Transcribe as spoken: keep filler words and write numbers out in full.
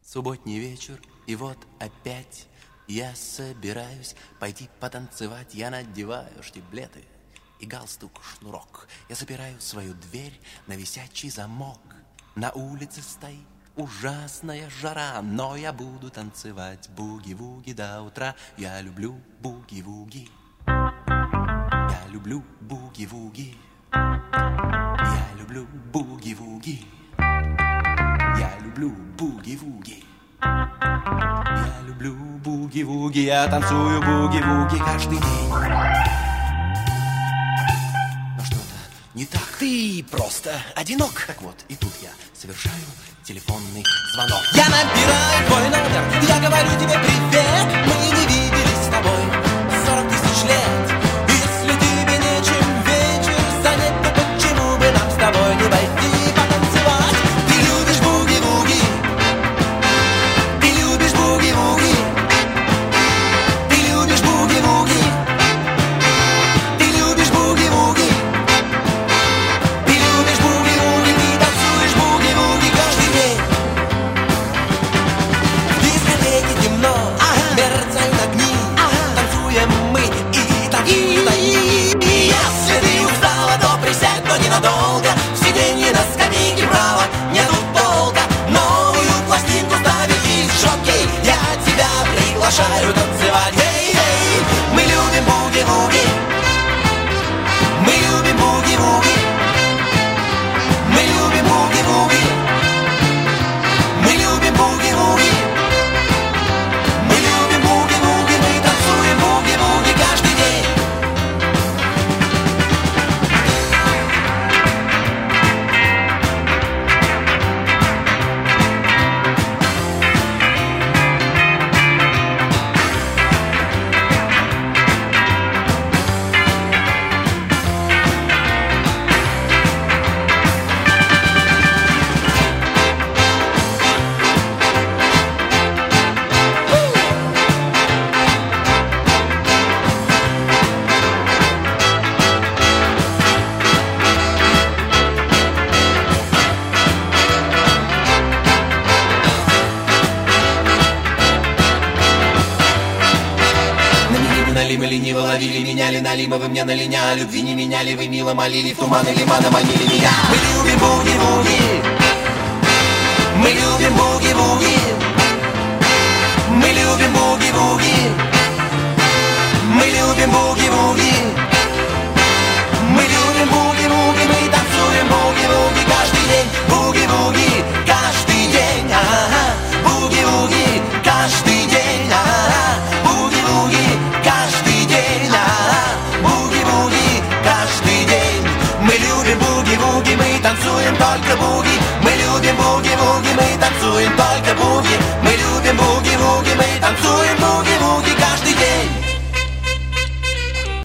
Субботний вечер, и вот опять я собираюсь пойти потанцевать. Я надеваю штиблеты и галстук-шнурок. Я запираю свою дверь на висячий замок. На улице стоит ужасная жара, но я буду танцевать буги-вуги до утра. Я люблю буги-вуги. Я люблю буги-вуги. Я люблю буги-вуги. Я люблю буги-вуги. Я люблю буги-вуги. Я танцую буги-вуги каждый день. Но что-то не так. Ты просто одинок. Так вот, и тут я совершаю телефонный звонок. Я набираю твой номер, я говорю тебе привет. Мы не виделись с тобой сорок тысяч лет. Если тебе нечем вечер занять, то почему бы нам с тобой не пойти потанцевать? Ты любишь буги-вуги. Ты любишь буги-вуги. Ты любишь буги-вуги. Ты любишь буги-вуги. Ты любишь буги-вуги. Ты танцуешь буги-вуги каждый день. В дискотеке темно, ага. Мерцают огни, ага. Танцуем мы и танцуют они. И если ты устала, то присядь, но ненадолго. В сиденье на скамейке право нету толка. Новую пластинку ставит диск-жокей. Я тебя приглашаю танцевать. Эй-эй, мы любим буги-вуги. Мы любим буги-вуги. Мы любим буги-вуги. Мы любим буги-вуги. Мы любим буги-вуги. Мы танцуем буги-вуги каждый день. Налимы лениво ловили, меняли налимы, вы мне на линя. Любви не меняли, вы мило молили, в туманы лимана манили меня. Мы любим буги-вуги. Мы любим буги-вуги. Мы любим буги-вуги. Мы любим буги-вуги. Мы любим буги-вуги. Мы танцуем буги-вуги каждый день. Буги-вуги каждый день. Ага. Буги-вуги каждый день. Ага. Буги-вуги каждый день. Ага. Буги-вуги каждый день. Мы любим буги-вуги. Мы танцуем только буги.